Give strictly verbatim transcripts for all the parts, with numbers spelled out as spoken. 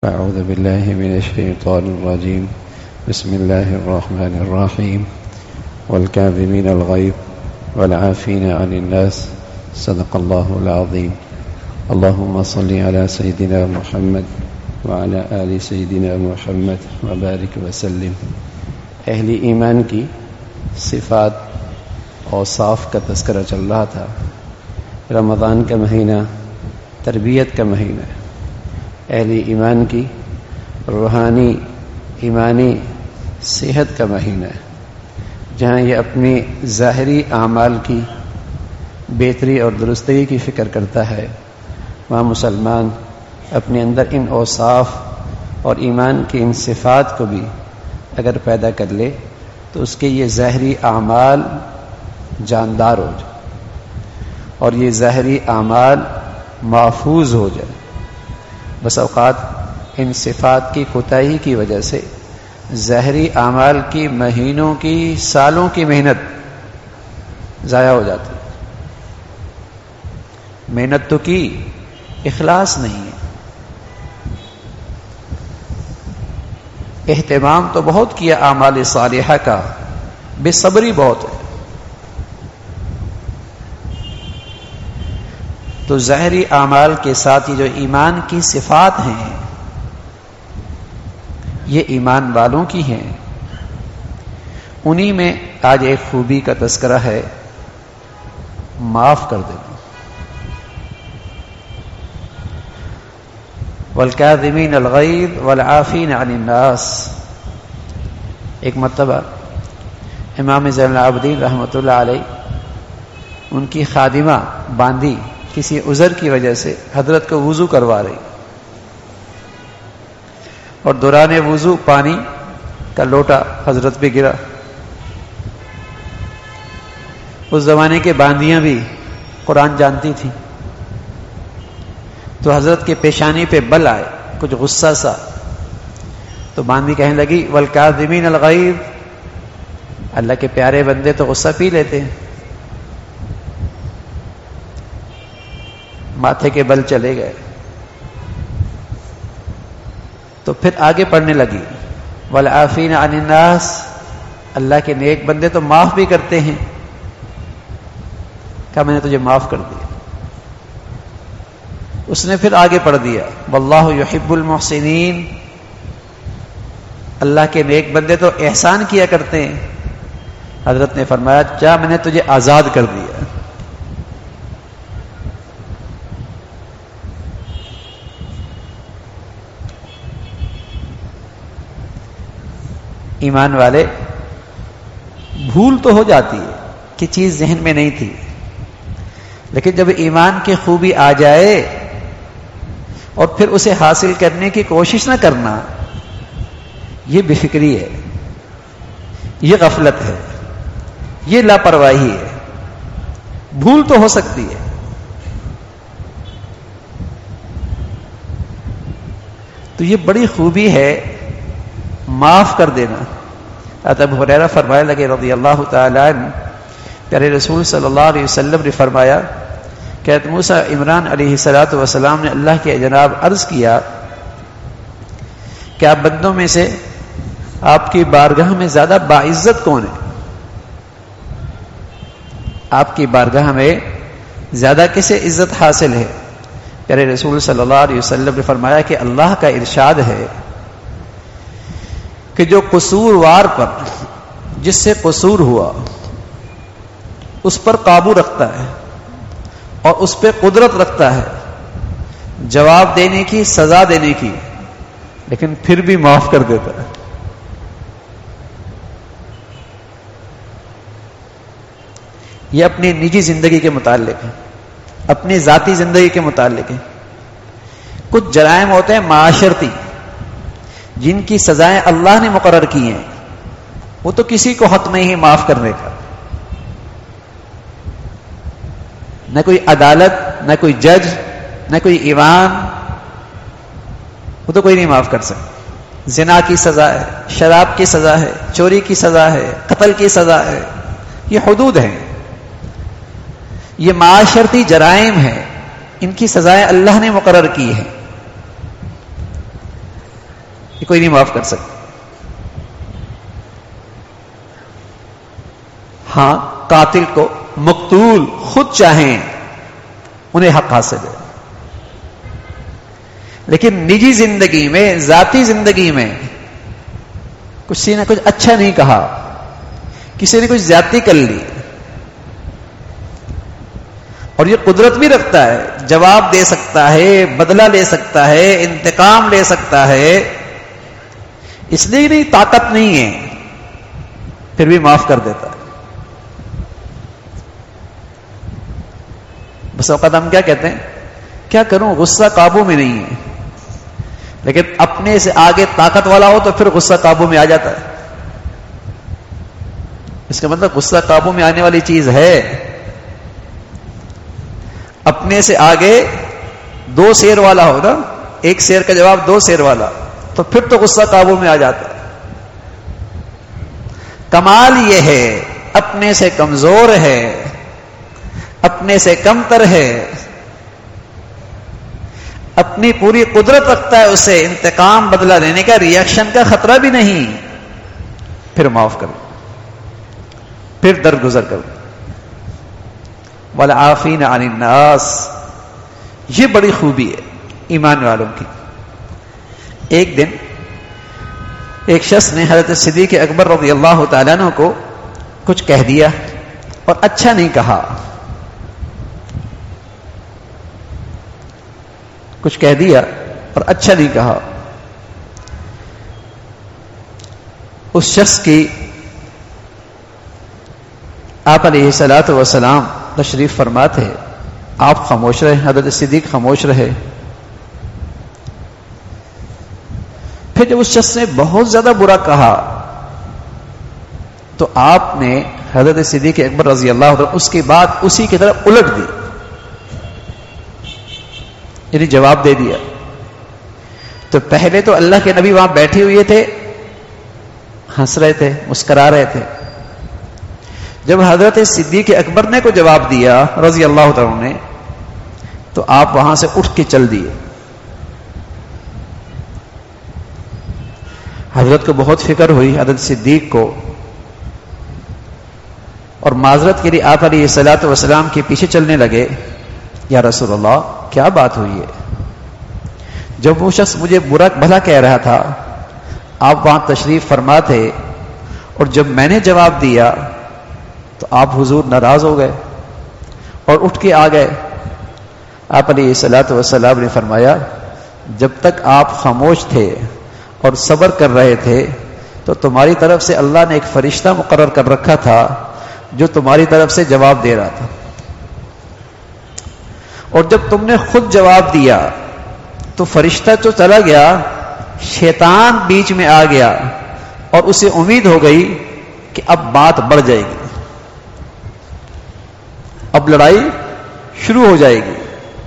أعوذ بالله من الشيطان الرجيم. بسم الله الرحمن الرحيم. والكاظمين الغيظ والعافين عن الناس صدق الله العظيم. اللهم صل على سيدنا محمد وعلى آل سيدنا محمد وبارك وسلم. اہل ایمان کی صفات اور صاف کا تذکرہ چل رہا تھا. رمضان کا مہینہ تربیت کا مہینہ ہے. اہل ایمان کی روحانی ایمانی صحت کا مہینہ ہے، جہاں یہ اپنی ظاہری اعمال کی بہتری اور درستگی کی فکر کرتا ہے، وہاں مسلمان اپنے اندر ان اوصاف اور ایمان کی ان صفات کو بھی اگر پیدا کر لے تو اس کے یہ ظاہری اعمال جاندار ہو جائے اور یہ ظاہری اعمال محفوظ ہو جائے. بس اوقات ان صفات کی کوتاہی کی وجہ سے ظاہری اعمال کی مہینوں کی سالوں کی محنت ضائع ہو جاتی. محنت تو کی، اخلاص نہیں ہے. اہتمام تو بہت کیا اعمال صالحہ کا، بے صبری بہت ہے. تو ظاہری اعمال کے ساتھ یہ جو ایمان کی صفات ہیں یہ ایمان والوں کی ہیں. انہی میں آج ایک خوبی کا تذکرہ ہے، معاف کر دینا. والکاظمین الغیظ والعافین عن الناس. ایک مرتبہ امام زین العابدین رحمۃ اللہ علیہ ان کی خادمہ باندی کسی عذر کی وجہ سے حضرت کو وضو کروا رہی اور دوران وضو پانی کا لوٹا حضرت پہ گرا. اس زمانے کے باندیاں بھی قرآن جانتی تھیں، تو حضرت کے پیشانی پہ بل آئے کچھ غصہ سا، تو باندی کہنے لگی والکاظمین الغیظ. اللہ کے پیارے بندے تو غصہ پی لیتے ہیں. ماتھے کے بل چلے گئے. تو پھر آگے پڑھنے لگی والعافین عن الناس. اللہ کے نیک بندے تو معاف بھی کرتے ہیں. کہا میں نے تجھے معاف کر دیا. اس نے پھر آگے پڑھ دیا واللہ یحب المحسنین. اللہ کے نیک بندے تو احسان کیا کرتے ہیں. حضرت نے فرمایا کیا میں نے تجھے آزاد کر دیا. ایمان والے، بھول تو ہو جاتی ہے کہ چیز ذہن میں نہیں تھی، لیکن جب ایمان کی خوبی آ جائے اور پھر اسے حاصل کرنے کی کوشش نہ کرنا، یہ بے فکری ہے، یہ غفلت ہے، یہ لاپرواہی ہے. بھول تو ہو سکتی ہے، تو یہ بڑی خوبی ہے معاف کر دینا. ابو ہریرہ فرمانے لگے رضی اللہ تعالی عنہ، پیارے رسول صلی اللہ علیہ وسلم نے فرمایا کہ حضرت موسیٰ عمران علیہ الصلوۃ والسلام نے اللہ کے جناب عرض کیا کہ آپ بندوں میں سے آپ کی بارگاہ میں زیادہ باعزت کون ہے؟ آپ کی بارگاہ میں زیادہ کسے عزت حاصل ہے؟ پیارے رسول صلی اللہ علیہ وسلم نے فرمایا کہ اللہ کا ارشاد ہے کہ جو قصوروار پر جس سے قصور ہوا اس پر قابو رکھتا ہے اور اس پہ قدرت رکھتا ہے جواب دینے کی، سزا دینے کی، لیکن پھر بھی معاف کر دیتا ہے. یہ اپنی نجی زندگی کے متعلق ہے، اپنی ذاتی زندگی کے متعلق ہے. کچھ جرائم ہوتے ہیں معاشرتی جن کی سزائیں اللہ نے مقرر کی ہیں، وہ تو کسی کو حق نہیں ہے معاف کرنے کا. نہ کوئی عدالت، نہ کوئی جج، نہ کوئی ایوان، وہ تو کوئی نہیں معاف کر سکتا. زنا کی سزا ہے، شراب کی سزا ہے، چوری کی سزا ہے، قتل کی سزا ہے. یہ حدود ہیں، یہ معاشرتی جرائم ہیں، ان کی سزائیں اللہ نے مقرر کی ہیں. یہ کوئی نہیں معاف کر سکتا. ہاں قاتل کو مقتول خود چاہیں انہیں حق حاصل ہے، لیکن نجی زندگی میں، ذاتی زندگی میں کسی نے کچھ اچھا نہیں کہا، کسی نے کچھ زیادتی کر لی، اور یہ قدرت بھی رکھتا ہے، جواب دے سکتا ہے، بدلہ لے سکتا ہے، انتقام لے سکتا ہے، اس لیے نہیں طاقت نہیں ہے، پھر بھی معاف کر دیتا ہے. بس اوقات ہم کیا کہتے ہیں، کیا کروں غصہ قابو میں نہیں ہے، لیکن اپنے سے آگے طاقت والا ہو تو پھر غصہ قابو میں آ جاتا ہے. اس کا مطلب غصہ قابو میں آنے والی چیز ہے. اپنے سے آگے دو شیر والا ہو نا، ایک شیر کا جواب دو شیر والا، تو پھر تو غصہ قابو میں آ جاتا ہے. کمال یہ ہے اپنے سے کمزور ہے، اپنے سے کمتر ہے، اپنی پوری قدرت رکھتا ہے، اسے انتقام بدلہ لینے کا، ریئیکشن کا خطرہ بھی نہیں، پھر معاف کرو، پھر درگزر کرو. والعافین عن الناس، یہ بڑی خوبی ہے ایمان والوں کی. ایک دن ایک شخص نے حضرت صدیق اکبر رضی اللہ تعالیٰ عنہ کو کچھ کہہ دیا اور اچھا نہیں کہا، کچھ کہہ دیا اور اچھا نہیں کہا. اس شخص کی آپ علیہ الصلوۃ والسلام تشریف فرما تھے، آپ خاموش رہے، حضرت صدیق خاموش رہے. پھر جب اس شخص نے بہت زیادہ برا کہا تو آپ نے حضرت صدیق اکبر رضی اللہ عنہ اس کی بات اسی کی طرف الٹ دی، یعنی جواب دے دیا. تو پہلے تو اللہ کے نبی وہاں بیٹھے ہوئے تھے، ہنس رہے تھے، مسکرا رہے تھے. جب حضرت صدیق اکبر نے کو جواب دیا رضی اللہ تعالیٰ نے، تو آپ وہاں سے اٹھ کے چل دیے. حضرت کو بہت فکر ہوئی حضرت صدیق کو، اور معذرت کے لیے آپ علیہ الصلوۃ والسلام کے پیچھے چلنے لگے. یا رسول اللہ کیا بات ہوئی ہے؟ جب وہ شخص مجھے برا بھلا کہہ رہا تھا آپ وہاں تشریف فرما تھے، اور جب میں نے جواب دیا تو آپ حضور ناراض ہو گئے اور اٹھ کے آ گئے. آپ علیہ الصلوۃ والسلام نے فرمایا جب تک آپ خاموش تھے اور صبر کر رہے تھے تو تمہاری طرف سے اللہ نے ایک فرشتہ مقرر کر رکھا تھا جو تمہاری طرف سے جواب دے رہا تھا، اور جب تم نے خود جواب دیا تو فرشتہ تو چلا گیا، شیطان بیچ میں آ گیا اور اسے امید ہو گئی کہ اب بات بڑھ جائے گی، اب لڑائی شروع ہو جائے گی.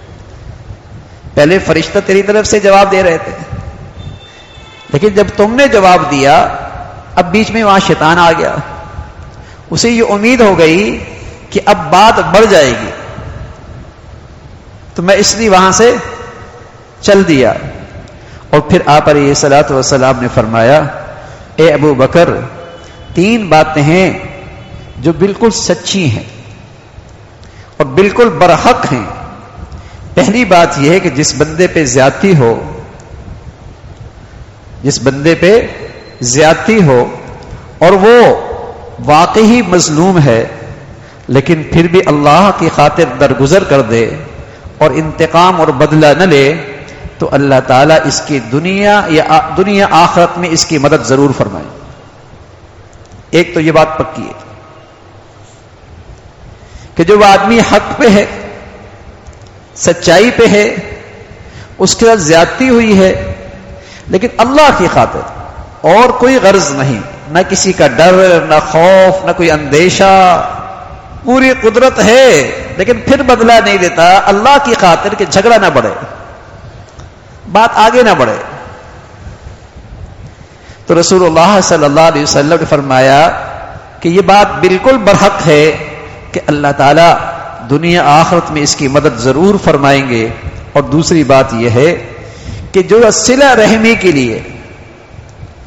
پہلے فرشتہ تیری طرف سے جواب دے رہے تھے، لیکن جب تم نے جواب دیا اب بیچ میں وہاں شیطان آ گیا، اسے یہ امید ہو گئی کہ اب بات بڑھ جائے گی، تو میں اس لیے وہاں سے چل دیا. اور پھر آپ علیہ الصلوۃ والسلام نے فرمایا اے ابو بکر، تین باتیں ہیں جو بالکل سچی ہیں اور بالکل برحق ہیں. پہلی بات یہ ہے کہ جس بندے پہ زیادتی ہو جس بندے پہ زیادتی ہو اور وہ واقعی مظلوم ہے لیکن پھر بھی اللہ کی خاطر درگزر کر دے اور انتقام اور بدلہ نہ لے، تو اللہ تعالیٰ اس کی دنیا یا دنیا آخرت میں اس کی مدد ضرور فرمائے. ایک تو یہ بات پکی ہے کہ جو آدمی حق پہ ہے، سچائی پہ ہے، اس کے ساتھ زیادتی ہوئی ہے لیکن اللہ کی خاطر اور کوئی غرض نہیں، نہ کسی کا ڈر، نہ خوف، نہ کوئی اندیشہ، پوری قدرت ہے لیکن پھر بدلہ نہیں دیتا اللہ کی خاطر کہ جھگڑا نہ بڑھے، بات آگے نہ بڑھے. تو رسول اللہ صلی اللہ علیہ وسلم نے فرمایا کہ یہ بات بالکل برحق ہے کہ اللہ تعالیٰ دنیا آخرت میں اس کی مدد ضرور فرمائیں گے. اور دوسری بات یہ ہے کہ جو صلہ رحمی کے لیے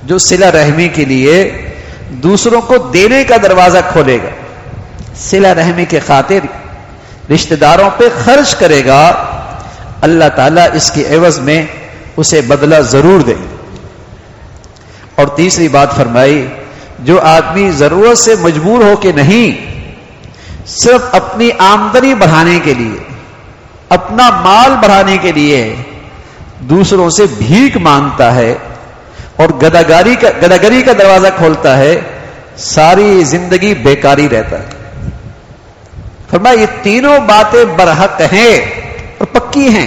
جو صلہ رحمی کے لیے دوسروں کو دینے کا دروازہ کھولے گا، صلہ رحمی کے خاطر رشتہ داروں پہ خرچ کرے گا، اللہ تعالیٰ اس کے عوض میں اسے بدلہ ضرور دے گا۔ اور تیسری بات فرمائی، جو آدمی ضرورت سے مجبور ہو کے نہیں، صرف اپنی آمدنی بڑھانے کے لیے، اپنا مال بڑھانے کے لیے دوسروں سے بھیک مانگتا ہے اور گداگاری کا گداگری کا دروازہ کھولتا ہے، ساری زندگی بیکاری رہتا ہے۔ فرمایا یہ تینوں باتیں برحق ہیں اور پکی ہیں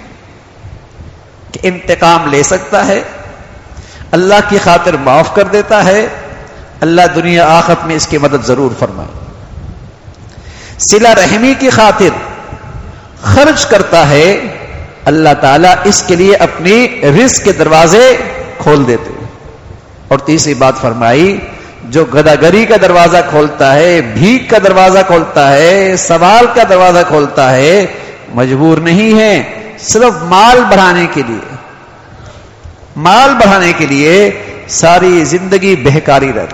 کہ انتقام لے سکتا ہے، اللہ کی خاطر معاف کر دیتا ہے، اللہ دنیا آخرت میں اس کی مدد ضرور فرمائے۔ صلہ رحمی کی خاطر خرچ کرتا ہے، اللہ تعالیٰ اس کے لیے اپنی رزق کے دروازے کھول دیتے ہیں۔ اور تیسری بات فرمائی، جو گداگری کا دروازہ کھولتا ہے، بھیک کا دروازہ کھولتا ہے، سوال کا دروازہ کھولتا ہے، مجبور نہیں ہے، صرف مال بڑھانے کے لیے، مال بڑھانے کے لیے ساری زندگی بہکاری رہتا۔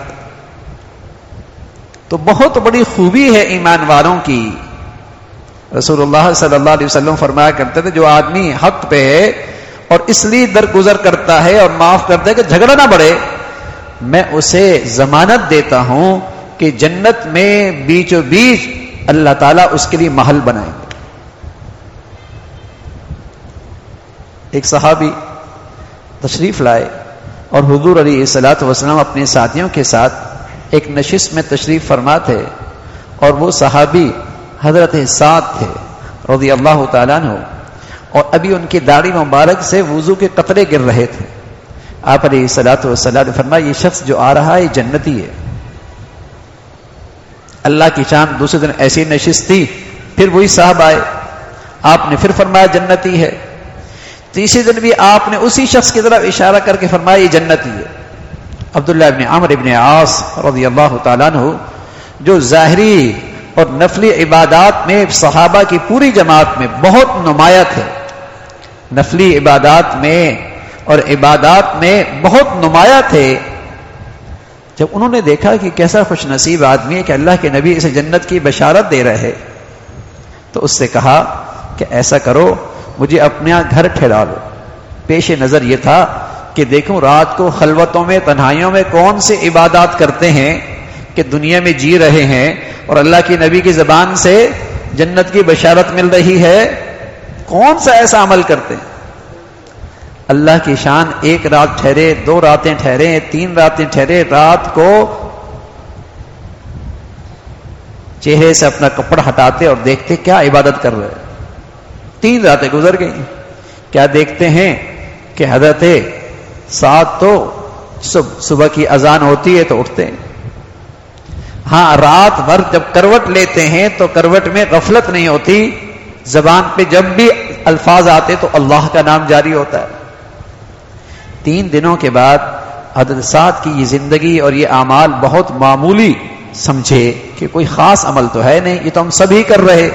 تو بہت بڑی خوبی ہے ایمان والوں کی۔ رسول اللہ صلی اللہ علیہ وسلم فرمایا کرتے تھے، جو آدمی حق پہ ہے اور اس لیے درگزر کرتا ہے اور معاف کرتا ہے کہ جھگڑا نہ بڑھے، میں اسے ضمانت دیتا ہوں کہ جنت میں بیچو بیچ اللہ تعالیٰ اس کے لیے محل بنائیں گے۔ ایک صحابی تشریف لائے اور حضور علیہ الصلوۃ والسلام اپنے ساتھیوں کے ساتھ ایک نشست میں تشریف فرما تھے، اور وہ صحابی حضرت سعد تھے رضی اللہ تعالیٰ عنہ، اور ابھی ان کی داڑھی مبارک سے وضو کے قطرے گر رہے تھے۔ آپ علیہ الصلوۃ والسلام نے فرمایا یہ شخص جو آ رہا ہے یہ جنتی ہے۔ اللہ کی شان، دوسرے دن ایسی نشست تھی، پھر وہی صاحب آئے، آپ نے پھر فرمایا جنتی ہے۔ تیسرے دن بھی آپ نے اسی شخص کی طرف اشارہ کر کے فرمایا یہ جنتی ہے۔ عبداللہ ابن عمرو ابن عاص رضی اللہ تعالیٰ عنہ، جو ظاہری اور نفلی عبادات میں صحابہ کی پوری جماعت میں بہت نمایاں تھے، نفلی عبادات میں اور عبادات میں بہت نمایاں تھے، جب انہوں نے دیکھا کہ کیسا خوش نصیب آدمی ہے کہ اللہ کے نبی اسے جنت کی بشارت دے رہے، تو اس سے کہا کہ ایسا کرو، مجھے اپنے یہاں گھر ٹھہرا لو۔ پیش نظر یہ تھا کہ دیکھوں رات کو خلوتوں میں، تنہائیوں میں کون سے عبادات کرتے ہیں کہ دنیا میں جی رہے ہیں اور اللہ کی نبی کی زبان سے جنت کی بشارت مل رہی ہے، کون سا ایسا عمل کرتے ہیں؟ اللہ کی شان، ایک رات ٹھہرے، دو راتیں ٹھہرے، تین راتیں ٹھہرے، رات کو چہرے سے اپنا کپڑا ہٹاتے اور دیکھتے کیا عبادت کر رہے ہیں۔ تین راتیں گزر گئی، کیا دیکھتے ہیں کہ حضرت سعد تو صبح کی اذان ہوتی ہے تو اٹھتے ہیں۔ ہاں، رات بھر جب کروٹ لیتے ہیں تو کروٹ میں غفلت نہیں ہوتی، زبان پہ جب بھی الفاظ آتے تو اللہ کا نام جاری ہوتا ہے۔ تین دنوں کے بعد حضرت سعد کی یہ زندگی اور یہ اعمال بہت معمولی سمجھے کہ کوئی خاص عمل تو ہے نہیں، یہ تو ہم سبھی کر رہے۔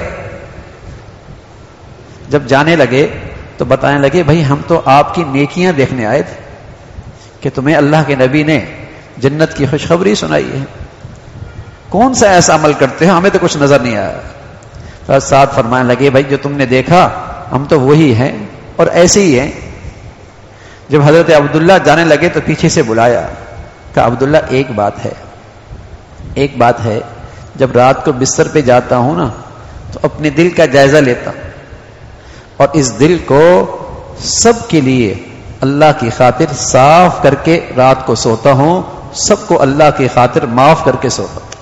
جب جانے لگے تو بتانے لگے بھائی ہم تو آپ کی نیکیاں دیکھنے آئے تھے کہ تمہیں اللہ کے نبی نے جنت کی خوشخبری سنائی ہے، کون سا ایسا عمل کرتے ہو، ہمیں تو کچھ نظر نہیں آیا۔ سعد فرمانے لگے بھائی جو تم نے دیکھا ہم تو وہی ہیں اور ایسے ہی ہیں۔ جب حضرت عبداللہ جانے لگے تو پیچھے سے بلایا، کہا عبداللہ ایک بات ہے، ایک بات ہے، جب رات کو بستر پہ جاتا ہوں نا تو اپنے دل کا جائزہ لیتا ہوں اور اس دل کو سب کے لیے اللہ کی خاطر صاف کر کے رات کو سوتا ہوں، سب کو اللہ کی خاطر معاف کر کے سوتا ہوں۔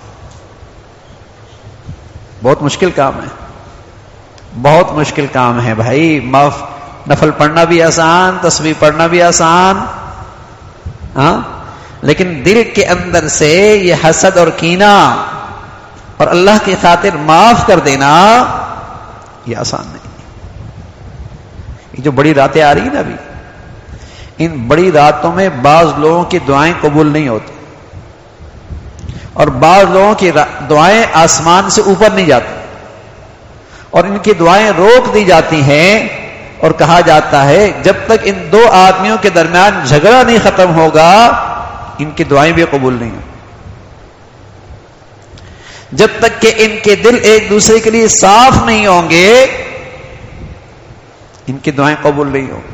بہت مشکل کام ہے، بہت مشکل کام ہے بھائی۔ معاف، نفل پڑھنا بھی آسان، تسبیح پڑھنا بھی آسان، ہاں، لیکن دل کے اندر سے یہ حسد اور کینہ اور اللہ کی خاطر معاف کر دینا یہ آسان نہیں۔ یہ جو بڑی راتیں آ رہی ہیں نا ابھی، ان بڑی راتوں میں بعض لوگوں کی دعائیں قبول نہیں ہوتی اور بعض لوگوں کی دعائیں آسمان سے اوپر نہیں جاتی اور ان کی دعائیں روک دی جاتی ہیں، اور کہا جاتا ہے جب تک ان دو آدمیوں کے درمیان جھگڑا نہیں ختم ہوگا ان کی دعائیں بھی قبول نہیں ہوں جب تک کہ ان کے دل ایک دوسرے کے لیے صاف نہیں ہوں گے ان کی دعائیں قبول نہیں ہوں.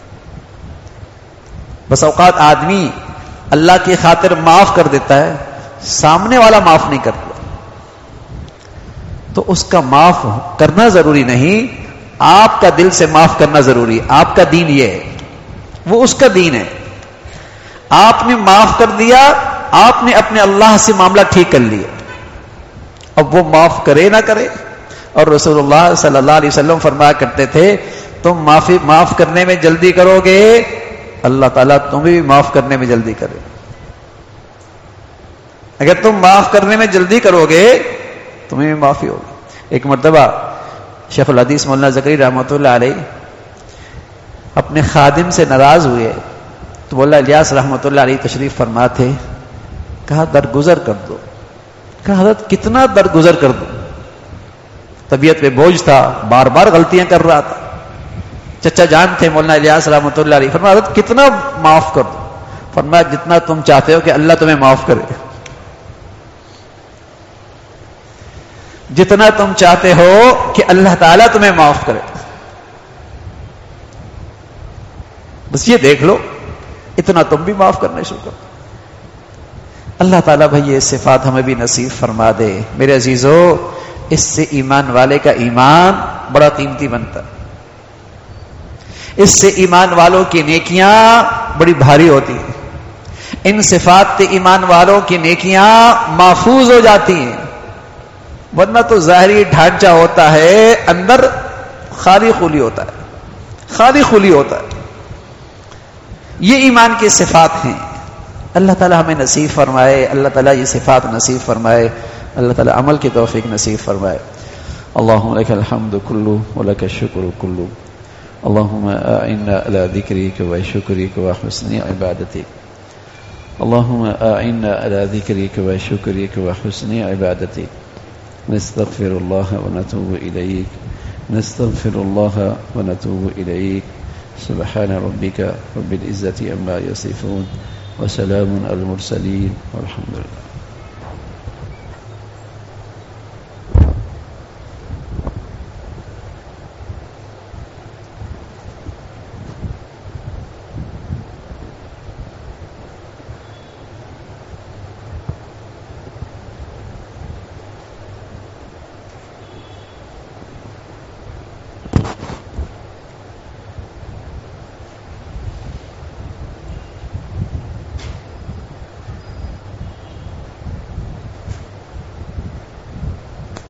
بس اوقات آدمی اللہ کی خاطر معاف کر دیتا ہے, سامنے والا معاف نہیں کرتا, تو اس کا معاف کرنا ضروری نہیں, آپ کا دل سے معاف کرنا ضروری. آپ کا دین یہ ہے, وہ اس کا دین ہے. آپ نے معاف کر دیا, آپ نے اپنے اللہ سے معاملہ ٹھیک کر لیا, اب وہ معاف کرے نہ کرے. اور رسول اللہ صلی اللہ علیہ وسلم فرمایا کرتے تھے تم معافی معاف کرنے میں جلدی کرو گے, اللہ تعالیٰ تمہیں بھی معاف کرنے میں جلدی کرے. اگر تم معاف کرنے میں جلدی کرو گے تمہیں بھی معافی ہوگی. ایک مرتبہ شیخ الحدیث مولانا زکریا رحمۃ اللہ علیہ اپنے خادم سے ناراض ہوئے تو مولانا الیاس رحمۃ اللہ علیہ تشریف فرما تھے. کہا درگزر کر دو. کہا حضرت کتنا درگزر کر دو؟ طبیعت پہ بوجھ تھا, بار بار غلطیاں کر رہا تھا. چچا جان تھے مولانا الیاس رحمۃ اللہ علیہ, فرمایا حضرت کتنا معاف کر دو؟ فرمایا جتنا تم چاہتے ہو کہ اللہ تمہیں معاف کرے, جتنا تم چاہتے ہو کہ اللہ تعالیٰ تمہیں معاف کرے. بس یہ دیکھ لو, اتنا تم بھی معاف کرنا شروع کرو. اللہ تعالیٰ بھائی یہ صفات ہمیں بھی نصیب فرما دے. میرے عزیزو, اس سے ایمان والے کا ایمان بڑا قیمتی بنتا ہے. اس سے ایمان والوں کی نیکیاں بڑی بھاری ہوتی ہیں. ان صفات سے ایمان والوں کی نیکیاں محفوظ ہو جاتی ہیں. ورنہ تو ظاہری ڈھانچہ ہوتا ہے, اندر خالی خلی ہوتا ہے, خالی خلی ہوتا ہے. یہ ایمان کی صفات ہیں. اللہ تعالی ہمیں نصیب فرمائے, اللہ تعالی یہ صفات نصیب فرمائے, اللہ تعالی عمل کی توفیق نصیب فرمائے. اللهم لك الحمد كله ولك الشكر كله. اللهم أعنا على ذكرك وشكرك وحسن عبادتك. اللهم أعنا على ذكرك وشكرك وحسن عبادتك. نستغفر الله ونتوب إليك, نستغفر الله ونتوب إليك. سبحان ربك رب العزة عما يصفون وسلام على المرسلين والحمد لله.